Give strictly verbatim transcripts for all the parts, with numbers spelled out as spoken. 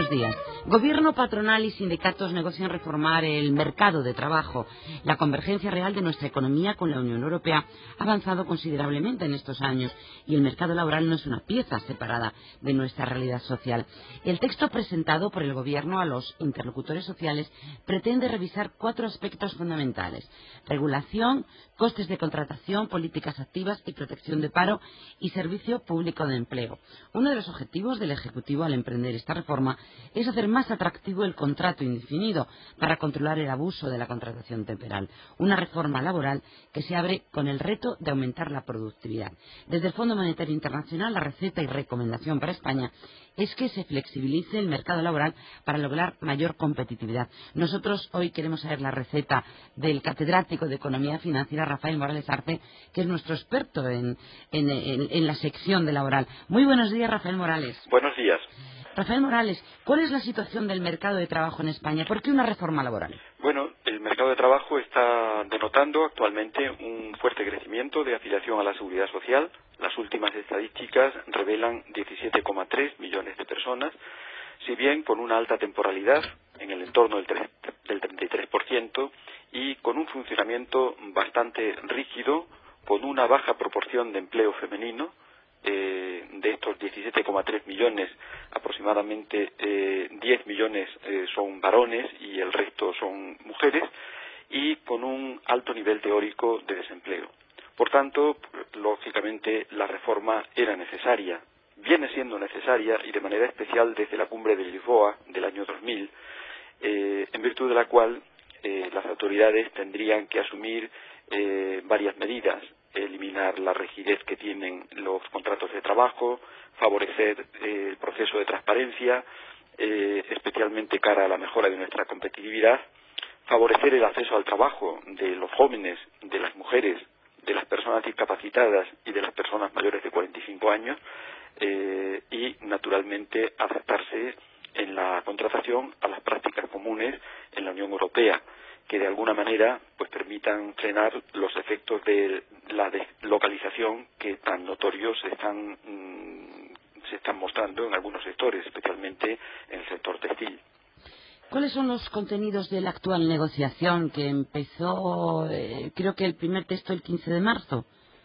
buenos días. Gobierno, patronal y sindicatos negocian reformar el mercado de trabajo. La convergencia real de nuestra economía con la Unión Europea ha avanzado considerablemente en estos años y el mercado laboral no es una pieza separada de nuestra realidad social. El texto presentado por el Gobierno a los interlocutores sociales pretende revisar cuatro aspectos fundamentales: regulación, costes de contratación, políticas activas y protección de paro y servicio público de empleo. Uno de los objetivos del Ejecutivo al emprender esta reforma es hacer más atractivo el contrato indefinido para controlar el abuso de la contratación temporal. Una reforma laboral que se abre con el reto de aumentar la productividad. Desde el Fondo Monetario Internacional, la receta y recomendación para España es que se flexibilice el mercado laboral para lograr mayor competitividad. Nosotros hoy queremos saber la receta del catedrático de Economía Financiera, Rafael Morales Arce, que es nuestro experto en, en, en, en la sección de laboral. Muy buenos días, Rafael Morales. Buenos días. Rafael Morales, ¿cuál es la situación del mercado de trabajo en España? ¿Por qué una reforma laboral? Bueno, el mercado de trabajo está denotando actualmente un fuerte crecimiento de afiliación a la Seguridad Social. Las últimas estadísticas revelan diecisiete coma tres millones de personas, si bien con una alta temporalidad en el entorno del, del treinta y tres por ciento y con un funcionamiento bastante rígido, con una baja proporción de empleo femenino. Eh, de estos diecisiete coma tres millones, aproximadamente eh, diez millones eh, son varones y el resto son mujeres, y con un alto nivel teórico de desempleo. Por tanto, lógicamente, la reforma era necesaria, viene siendo necesaria, y de manera especial desde la cumbre de Lisboa del año dos mil, eh, en virtud de la cual eh, las autoridades tendrían que asumir eh, varias medidas: eliminar la rigidez que tienen los contratos de trabajo, favorecer eh, el proceso de transparencia, eh, especialmente cara a la mejora de nuestra competitividad, favorecer el acceso al trabajo de los jóvenes, de las mujeres, de las personas discapacitadas y de las personas mayores de cuarenta y cinco años, eh, y, naturalmente, adaptarse en la contratación a las prácticas comunes en la Unión Europea, que de alguna manera pues permitan frenar los efectos de la deslocalización que tan notorios se están, mmm, se están mostrando en algunos sectores, especialmente en el sector textil. ¿Cuáles son los contenidos de la actual negociación que empezó, eh, creo que el primer texto el quince de marzo?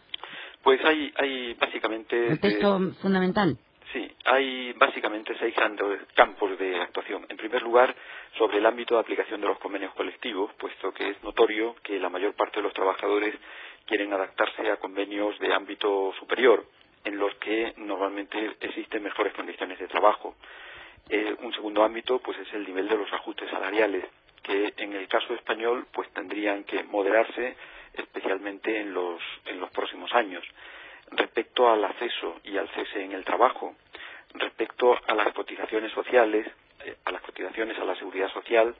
Pues hay, hay básicamente... ¿El texto eh, fundamental? Sí, hay básicamente seis campos de actuación. En primer lugar, sobre el ámbito de aplicación de los convenios colectivos, puesto que es notorio que la mayor parte de los trabajadores quieren adaptarse a convenios de ámbito superior, en los que normalmente existen mejores condiciones de trabajo. Eh, un segundo ámbito pues es el nivel de los ajustes salariales, que en el caso español pues tendrían que moderarse, especialmente en los, en los próximos años. Respecto al acceso y al cese en el trabajo, respecto a las cotizaciones sociales, eh, a las cotizaciones a la seguridad social,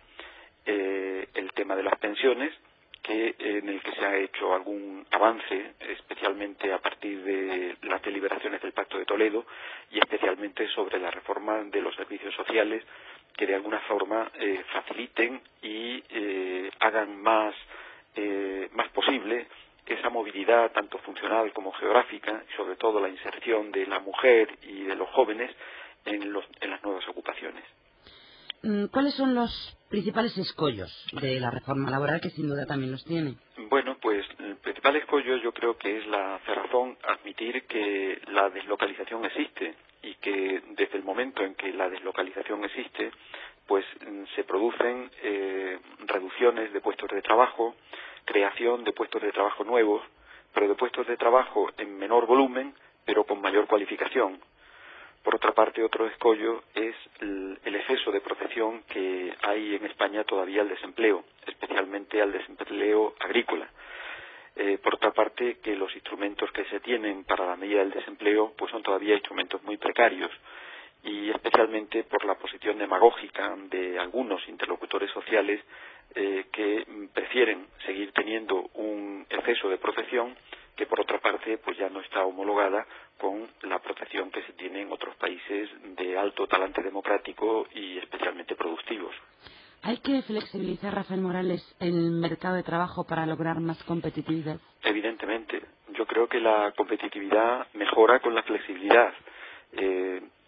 eh, el tema de las pensiones, que eh, en el que se ha hecho algún avance, especialmente a partir de las deliberaciones del Pacto de Toledo, y especialmente sobre la reforma de los servicios sociales, que de alguna forma eh, faciliten y eh, hagan más, eh, más posible esa movilidad tanto funcional como geográfica, y sobre todo la inserción de la mujer y de los jóvenes en, los, en las nuevas ocupaciones. ¿Cuáles son los principales escollos de la reforma laboral, que sin duda también los tiene? Bueno, pues el principal escollo yo creo que es la cerrazón, admitir que la deslocalización existe y que desde el momento en que la deslocalización existe, pues se producen eh, reducciones de puestos de trabajo, creación de puestos de trabajo nuevos, pero de puestos de trabajo en menor volumen, pero con mayor cualificación. Por otra parte, otro escollo es el, el exceso de protección que hay en España todavía al desempleo, especialmente al desempleo agrícola. Eh, por otra parte, que los instrumentos que se tienen para la medida del desempleo pues son todavía instrumentos muy precarios, y especialmente por la posición demagógica de algunos interlocutores sociales eh, que prefieren seguir teniendo un exceso de protección que, por otra parte, pues ya no está homologada con la protección que se tiene en otros países de alto talante democrático y especialmente productivos. ¿Hay que flexibilizar, Rafael Morales, el mercado de trabajo para lograr más competitividad? Evidentemente. Yo creo que la competitividad mejora con la flexibilidad. Eh,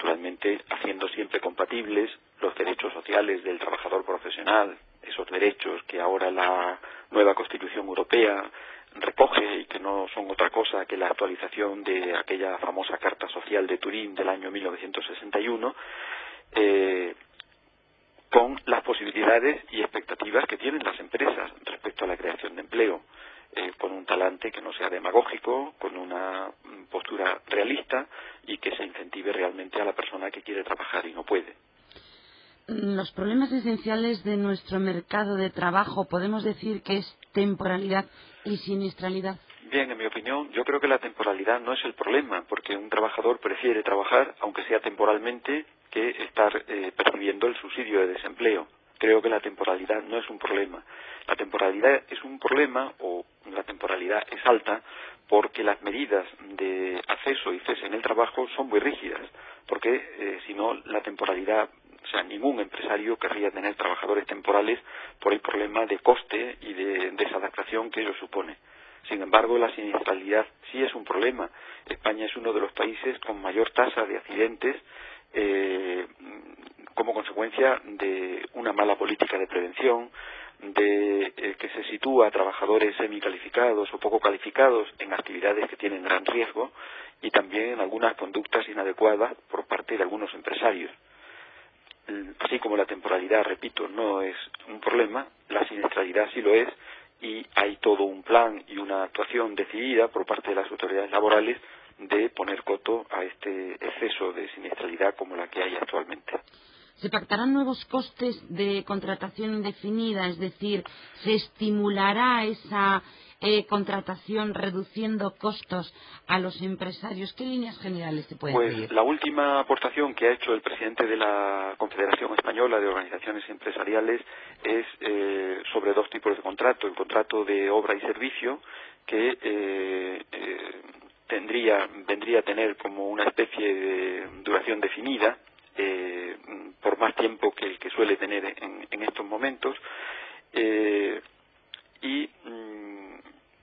naturalmente haciendo siempre compatibles los derechos sociales del trabajador profesional, esos derechos que ahora la nueva Constitución Europea recoge y que no son otra cosa que la actualización de aquella famosa Carta Social de Turín del año mil novecientos sesenta y uno, eh, con las posibilidades y expectativas que tienen las empresas respecto a la creación de empleo, eh, con un talante que no sea demagógico, con una postura realista y que se incentive realmente a la persona que quiere trabajar y no puede. Los problemas esenciales de nuestro mercado de trabajo, ¿podemos decir que es temporalidad y siniestralidad? Bien, en mi opinión, yo creo que la temporalidad no es el problema, porque un trabajador prefiere trabajar, aunque sea temporalmente, que estar eh, percibiendo el subsidio de desempleo. Creo que la temporalidad no es un problema. La temporalidad es un problema, o la temporalidad es alta, porque las medidas de acceso y cese en el trabajo son muy rígidas, porque eh, si no, la temporalidad, o sea, ningún empresario querría tener trabajadores temporales por el problema de coste y de desadaptación que ello supone. Sin embargo, la siniestralidad sí es un problema. España es uno de los países con mayor tasa de accidentes eh, como consecuencia de una mala política de prevención, de eh, que se sitúa a trabajadores semicalificados o poco calificados en actividades que tienen gran riesgo y también en algunas conductas inadecuadas por parte de algunos empresarios. Así como la temporalidad, repito, no es un problema, la siniestralidad sí lo es, y hay todo un plan y una actuación decidida por parte de las autoridades laborales de poner coto a este exceso de siniestralidad como la que hay actualmente. ¿Se pactarán nuevos costes de contratación indefinida? Es decir, ¿se estimulará esa eh, contratación reduciendo costos a los empresarios? ¿Qué líneas generales se pueden Pues seguir? la última aportación que ha hecho el presidente de la Confederación Española de Organizaciones Empresariales es eh, sobre dos tipos de contrato. El contrato de obra y servicio, que eh, eh, tendría, vendría a tener como una especie de duración definida, eh, por más tiempo que el que suele tener en, en estos momentos, eh, y mm,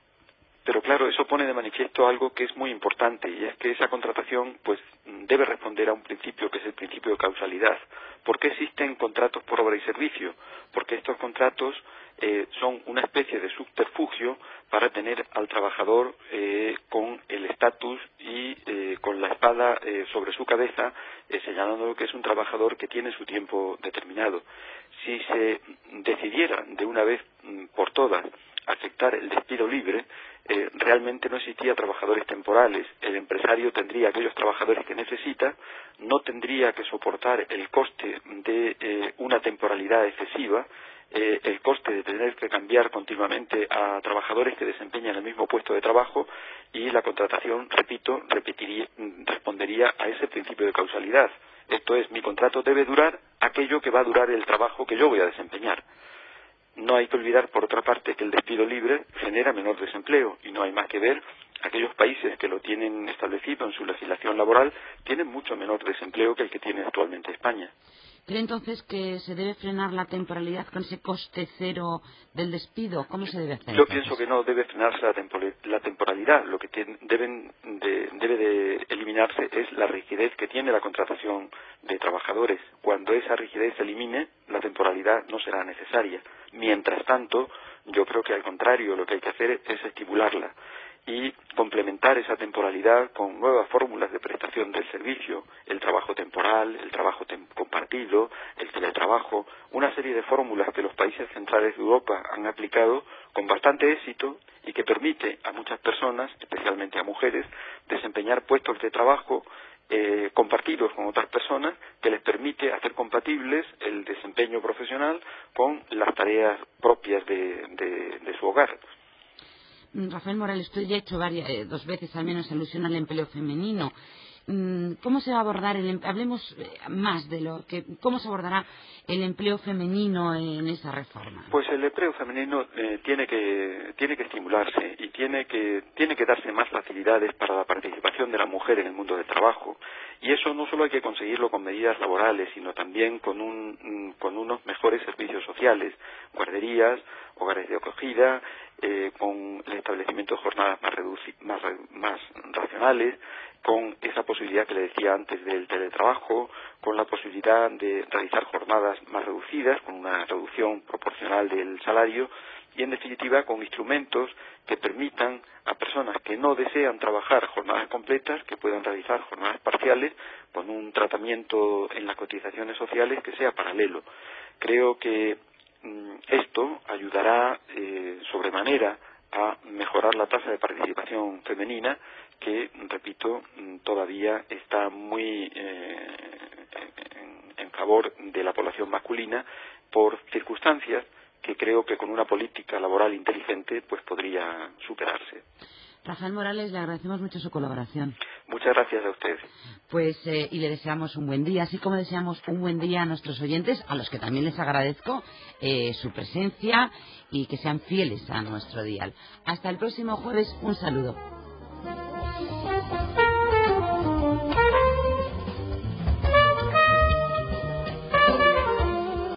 pero claro, eso pone de manifiesto algo que es muy importante, y es que esa contratación pues debe responder a un principio que es el principio de causalidad. ¿Por qué existen contratos por obra y servicio? Porque estos contratos eh, son una especie de subterfugio para tener al trabajador eh, con el estatus y eh, con la espada eh, sobre su cabeza, eh, señalando que es un trabajador que tiene su tiempo determinado. Si se decidiera de una vez mm, por todas aceptar el despido libre, eh, realmente no existía trabajadores temporales. El empresario tendría aquellos trabajadores que necesita, no tendría que soportar el coste de eh, una temporalidad excesiva, eh, el coste de tener que cambiar continuamente a trabajadores que desempeñan el mismo puesto de trabajo, y la contratación, repito, repetiría, respondería a ese principio de causalidad. Esto es, mi contrato debe durar aquello que va a durar el trabajo que yo voy a desempeñar. No hay que olvidar, por otra parte, que el despido libre genera menor desempleo, y no hay más que ver aquellos países que lo tienen establecido en su legislación laboral tienen mucho menor desempleo que el que tiene actualmente España. ¿Cree entonces que se debe frenar la temporalidad con ese coste cero del despido? ¿Cómo se debe hacer Yo entonces? pienso que no debe frenarse la, tempor- la temporalidad. Lo que tiene- deben de, debe de eliminarse es la rigidez que tiene la contratación de trabajadores. Cuando esa rigidez se elimine, la temporalidad no será necesaria. Mientras tanto, yo creo que al contrario, lo que hay que hacer es estimularla y complementar esa temporalidad con nuevas fórmulas de prestación del servicio, el trabajo temporal, el trabajo tem- compartido, el teletrabajo, una serie de fórmulas que los países centrales de Europa han aplicado con bastante éxito y que permite a muchas personas, especialmente a mujeres, desempeñar puestos de trabajo eh, compartidos con otras personas, que les permite hacer compatibles el desempeño profesional con las tareas propias de, de, de su hogar. Rafael Morales, usted ya ha hecho varias, eh, dos veces al menos alusión al empleo femenino. ¿Cómo se va a abordar el em- hablemos más de lo que cómo se abordará el empleo femenino en esa reforma? Pues el empleo femenino eh, tiene que tiene que estimularse y tiene que tiene que darse más facilidades para la participación de la mujer en el mundo del trabajo, y eso no solo hay que conseguirlo con medidas laborales, sino también con un con unos mejores servicios sociales, guarderías, hogares de acogida, eh, con el establecimiento de jornadas más, reduci más, más racionales, con esa posibilidad que le decía antes del teletrabajo, con la posibilidad de realizar jornadas más reducidas, con una reducción proporcional del salario y, en definitiva, con instrumentos que permitan a personas que no desean trabajar jornadas completas, que puedan realizar jornadas parciales con un tratamiento en las cotizaciones sociales que sea paralelo. Creo que mmm, esto ayudará eh, sobremanera a mejorar la tasa de participación femenina, que, repito, todavía está muy eh, en, en favor de la población masculina por circunstancias que creo que con una política laboral inteligente pues podría superarse. Rafael Morales, le agradecemos mucho su colaboración. Muchas gracias a usted. Pues, eh, y le deseamos un buen día, así como deseamos un buen día a nuestros oyentes, a los que también les agradezco eh, su presencia y que sean fieles a nuestro dial. Hasta el próximo jueves, un saludo.